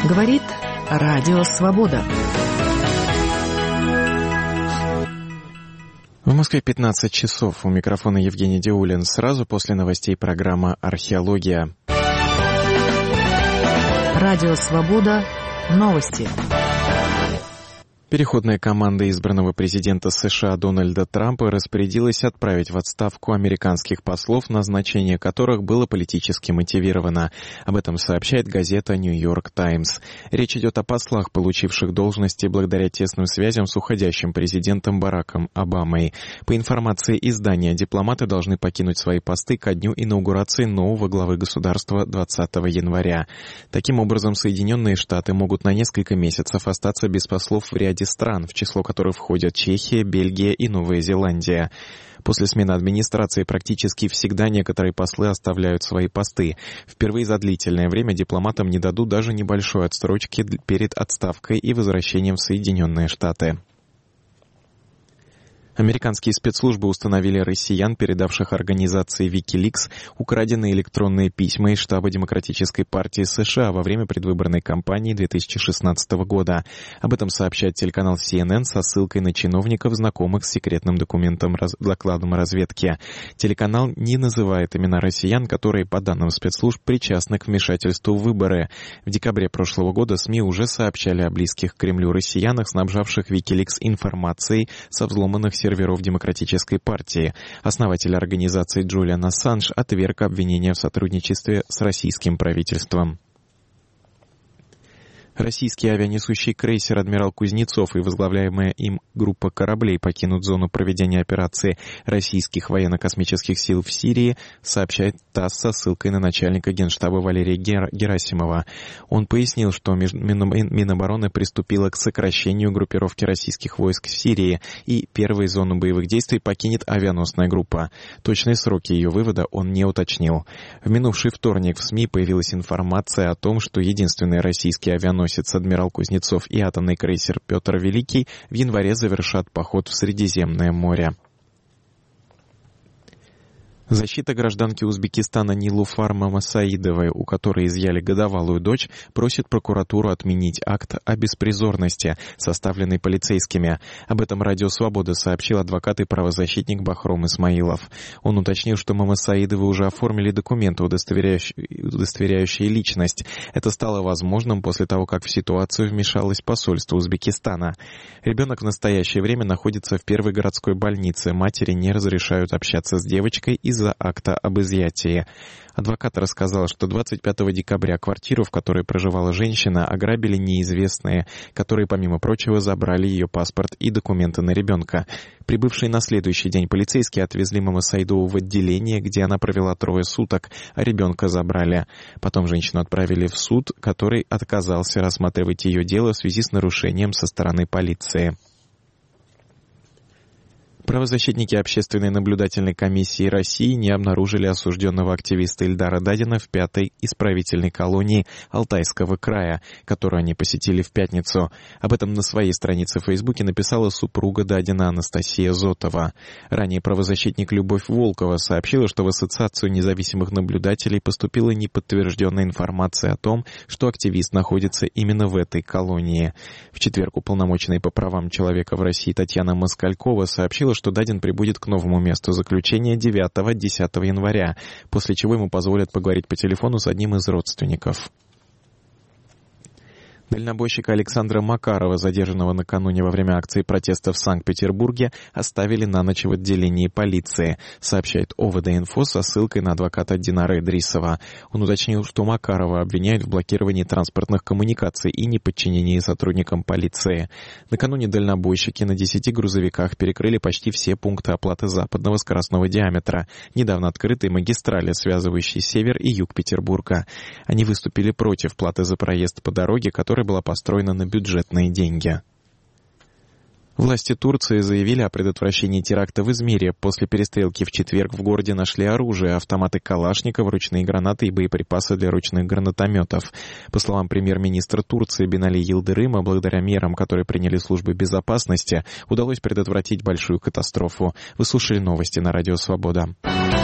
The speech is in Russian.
Говорит Радио Свобода. В Москве 15 часов. У микрофона Евгений Диулин. Сразу после новостей программа «Археология». Радио Свобода. Новости. Переходная команда избранного президента США Дональда Трампа распорядилась отправить в отставку американских послов, назначение которых было политически мотивировано. Об этом сообщает газета «Нью-Йорк Таймс». Речь идет о послах, получивших должности благодаря тесным связям с уходящим президентом Бараком Обамой. По информации издания, дипломаты должны покинуть свои посты ко дню инаугурации нового главы государства 20 января. Таким образом, Соединенные Штаты могут на несколько месяцев остаться без послов в ряде стран, в число которых входят Чехия, Бельгия и Новая Зеландия. После смены администрации практически всегда некоторые послы оставляют свои посты. Впервые за длительное время дипломатам не дадут даже небольшой отсрочки перед отставкой и возвращением в Соединенные Штаты. Американские спецслужбы установили россиян, передавших организации Wikileaks, украденные электронные письма из штаба Демократической партии США во время предвыборной кампании 2016 года. Об этом сообщает телеканал CNN со ссылкой на чиновников, знакомых с секретным докладом разведки. Телеканал не называет имена россиян, которые, по данным спецслужб, причастны к вмешательству в выборы. В декабре прошлого года СМИ уже сообщали о близких к Кремлю россиянах, снабжавших Wikileaks информацией со взломанных серверов Демократической партии. Основатель организации Джулиан Ассанж отверг обвинения в сотрудничестве с российским правительством. Российский авианесущий крейсер «Адмирал Кузнецов» и возглавляемая им группа кораблей покинут зону проведения операции российских военно-космических сил в Сирии, сообщает ТАСС со ссылкой на начальника Генштаба Валерия Герасимова. Он пояснил, что Минобороны приступила к сокращению группировки российских войск в Сирии, и первую зону боевых действий покинет авианосная группа. Точные сроки ее вывода он не уточнил. В минувший вторник в СМИ появилась информация о том, что единственный российский авианосец «Адмирал Кузнецов» и атомный крейсер «Петр Великий» в январе завершат поход в Средиземное море. Защита гражданки Узбекистана Нилуфар Мамасаидовой, у которой изъяли годовалую дочь, просит прокуратуру отменить акт о беспризорности, составленный полицейскими. Об этом Радио Свобода сообщил адвокат и правозащитник Бахром Исмаилов. Он уточнил, что Мамасаидовы уже оформили документы, удостоверяющие личность. Это стало возможным после того, как в ситуацию вмешалось посольство Узбекистана. Ребенок в настоящее время находится в первой городской больнице. Матери не разрешают общаться с девочкой из-за акта об изъятии. Адвокат рассказал, что 25 декабря квартиру, в которой проживала женщина, ограбили неизвестные, которые, помимо прочего, забрали ее паспорт и документы на ребенка. Прибывшие на следующий день полицейские отвезли Мамасаидову в отделение, где она провела 3 суток, а ребенка забрали. Потом женщину отправили в суд, который отказался рассматривать ее дело в связи с нарушением со стороны полиции. Правозащитники Общественной наблюдательной комиссии России не обнаружили осужденного активиста Ильдара Дадина в 5-й исправительной колонии Алтайского края, которую они посетили в пятницу. Об этом на своей странице в Фейсбуке написала супруга Дадина Анастасия Зотова. Ранее правозащитник Любовь Волкова сообщила, что в Ассоциацию независимых наблюдателей поступила неподтвержденная информация о том, что активист находится именно в этой колонии. В четверг уполномоченная по правам человека в России Татьяна Москалькова сообщила, что Дадин прибудет к новому месту заключения 9-10 января, после чего ему позволят поговорить по телефону с одним из родственников. Дальнобойщика Александра Макарова, задержанного накануне во время акции протеста в Санкт-Петербурге, оставили на ночь в отделении полиции, сообщает ОВД-инфо со ссылкой на адвоката Динара Идрисова. Он уточнил, что Макарова обвиняют в блокировании транспортных коммуникаций и неподчинении сотрудникам полиции. Накануне дальнобойщики на 10 грузовиках перекрыли почти все пункты оплаты западного скоростного диаметра, недавно открытой магистрали, связывающей север и юг Петербурга. Они выступили против платы за проезд по дороге, которая была построена на бюджетные деньги. Власти Турции заявили о предотвращении теракта в Измире. После перестрелки в четверг в городе нашли оружие, автоматы Калашников, ручные гранаты и боеприпасы для ручных гранатометов. По словам премьер-министра Турции Бинали Йылдырыма, благодаря мерам, которые приняли службы безопасности, удалось предотвратить большую катастрофу. Вы слушали новости на Радио Свобода.